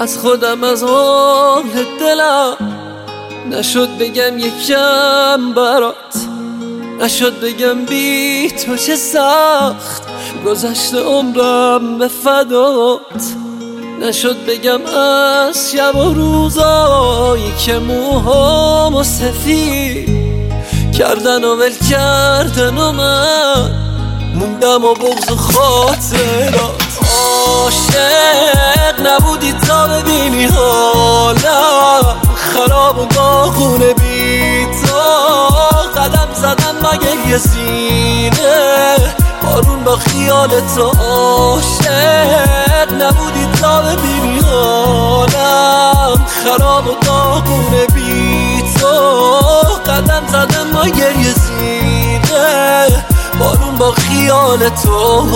از خودم از حال دلم نشد بگم یکم برات، نشد بگم بی تو چه سخت گذشته عمرم به فدات، نشد بگم از شب و روزایی که موهامو سفید کردن و ول کردن و من موندم و بغض و خاطرات. عاشق نبودی تا ببینی حالم خراب و داغونه بی تو، قدم زدم مگه یه سینه بارون با خیال تو. عاشق نبودی تا ببینی حالم خراب و داغونه بی تو، قدم زدم مگه یه سینه بارون با خیال تو.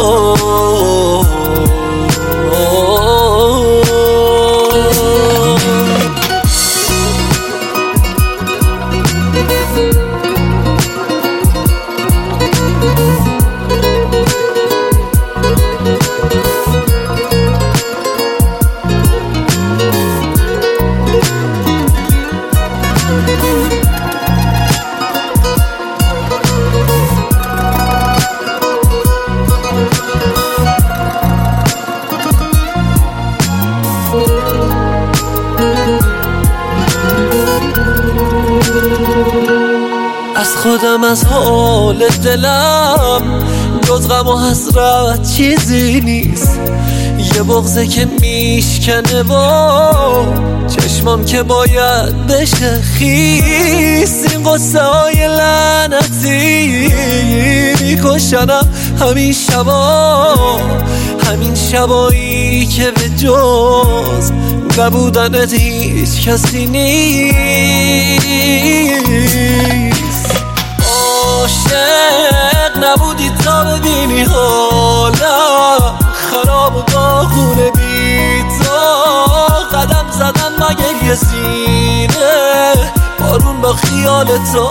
از خودم از حال دلم جز غم و حسرت چیزی نیست، یه بغضه که میشکنه و چشمام که باید بشه خیس، این قصه های لعنتی میکشنم همین شبا، همین شبایی که به جز نبودنت هیچ کسی نیست. عاشق نبودی تا ببینی حالم خراب و داغونه بی تو، قدم زدم مگه یه سینه بارون با خیال تو.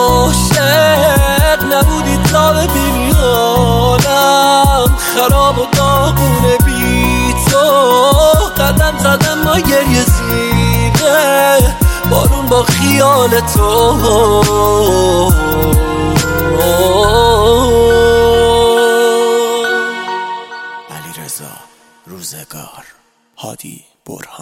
عاشق نبودی تا ببینی حالم خراب و داغونه بی تو، قدم زدم مگه یه سینه بارون با خیال تو. علیرضا روزگار، هادی برهان.